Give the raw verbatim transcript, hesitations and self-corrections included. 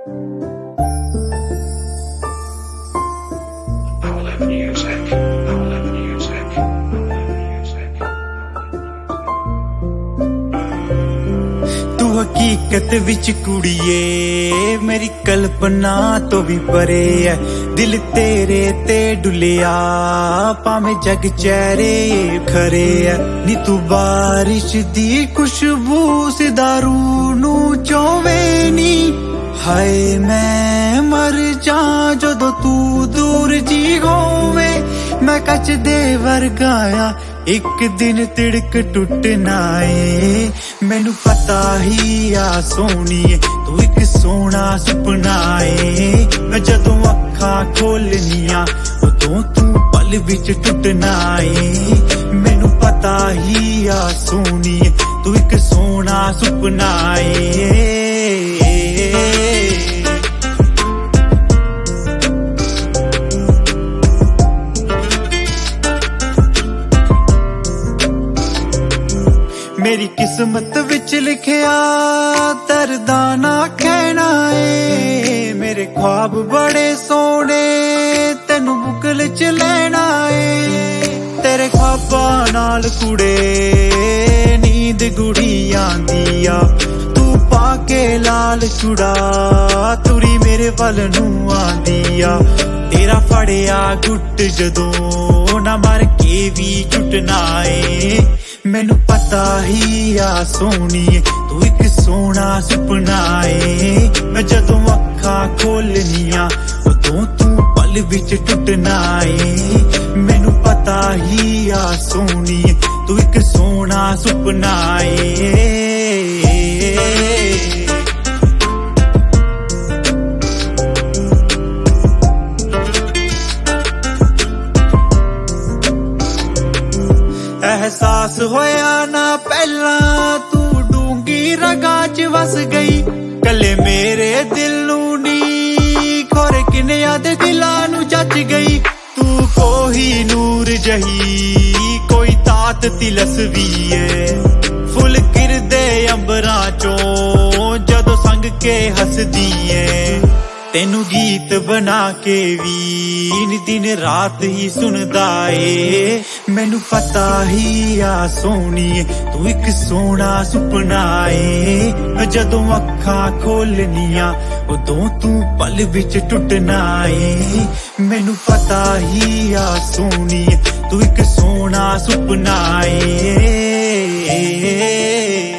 music, music, music. तू हकीकत विच कुड़िए मेरी कल्पना तो भी परे है दिल तेरे ते डुलिया भावें जग चेहरे खरे है नी तू बारिश दी खुशबू से दारू नू चोवे नी हाय मैं मर जा जदों तू दूर जी होवे मैं कच दे वर्गाया एक दिन तिड़क टुटना ए मैनू पता ही आ सोनीए तू एक सोना सुपना ए मैं जदों अखां खोलनिया उदों तू पल विच टुटना ए मैनू पता ही आ सोनीए तू एक सोना सुपना ए मेरी किस्मत विच लिखिया दर्दा ना कहना ए मेरे ख्वाब बड़े सोने तेनू बुकल च लेना ए तेरे ख्वाबां नाल कुड़े नींद गुड़ी आंदी आ तू पाके लाल चुड़ा तुरी मेरे वल नू आंदी आ तेरा फड़िया गुट जदों ना मर के भी छुटना ए मैनू पता ही आ सोनीए तू एक सोना सुपना ए मैं जदों अखां खोलनिया उदों तू पल विच टुटना ए मैनू पता ही आ सोनीए तू एक सोना सुपना ए एहसास होया ना पहला तू डूंगी रगा च वस गई कले मेरे दिल नू नी खोरे किने याद दिलां नू जच गई तू कोही नूर जही कोई तात तिलसवी है फुल किरदे अंबरां चों जदों संग के हसदी है तेनू गीत बना के भी दिन रात ही सुनदा ए मैनू पता ही आ सोनीए तू एक सोना सुपना ए मैं जदों अखां खोलनिया उदों तू पल विच टुटना ए मैनू पता ही आ सोनीए तू एक सोना सुपना ए